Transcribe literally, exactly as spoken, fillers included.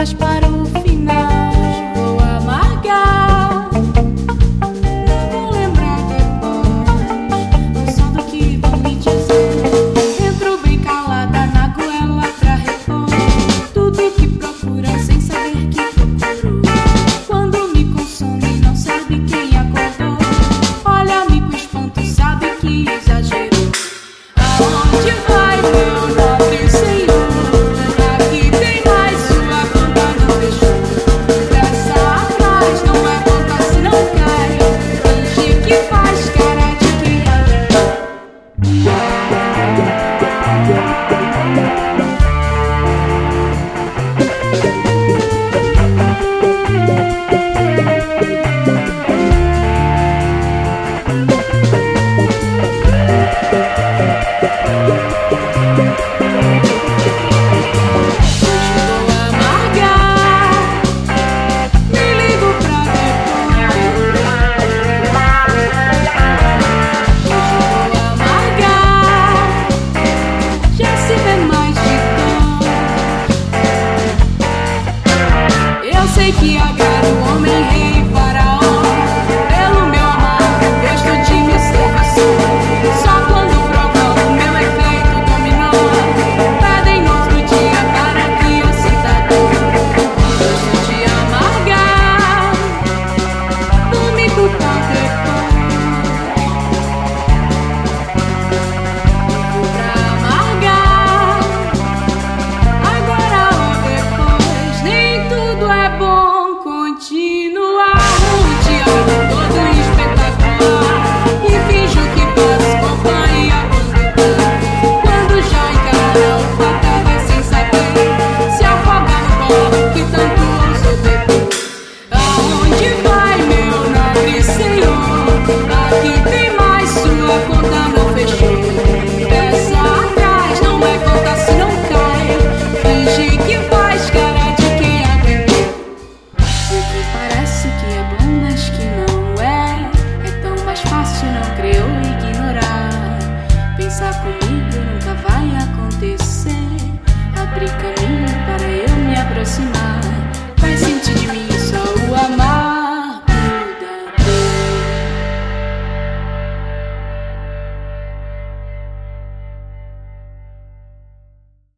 mais para o final. Vou amargar, não vou lembrar depois só do que vão me dizer. Entro bem calada na goela pra repor tudo que procura sem saber que procuro. Quando me consome não sabe quem acordou, olha-me com espanto, sabe que exagerou. Aonde vai, meu nobre senhor? Aqui tem mais, sua conta não fechou. Pressa atrás, não é conta se não cai. Finge que faz cara de quem sei que a